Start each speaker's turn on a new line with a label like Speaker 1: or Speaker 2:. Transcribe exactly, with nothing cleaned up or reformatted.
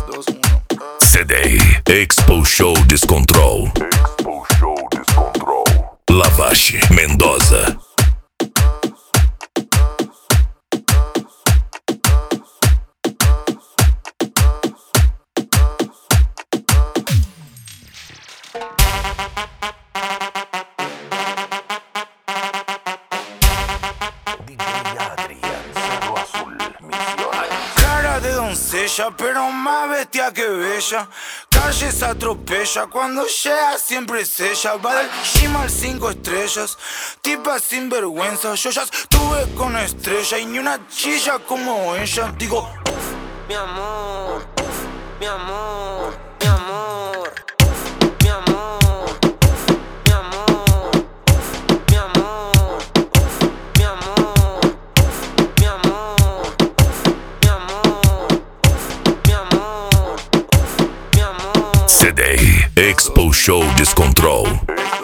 Speaker 1: dos, uno.
Speaker 2: C D Expo Show Descontrol.
Speaker 3: Expo Show Descontrol.
Speaker 2: Lavache Mendoza.
Speaker 1: Cara de doncella, pero más bestia que bella. Calles atropella, cuando llega siempre es ella. Va del gym al cinco estrellas, tipa sin vergüenza. Yo ya estuve con estrella y ni una chilla como ella. Digo,
Speaker 4: Mi amor, mi amor, mi amor, mi amor, mi amor, mi amor, mi amor, mi amor, mi amor, mi amor, mi amor.
Speaker 2: C D Expo Show Descontrol.
Speaker 3: Expo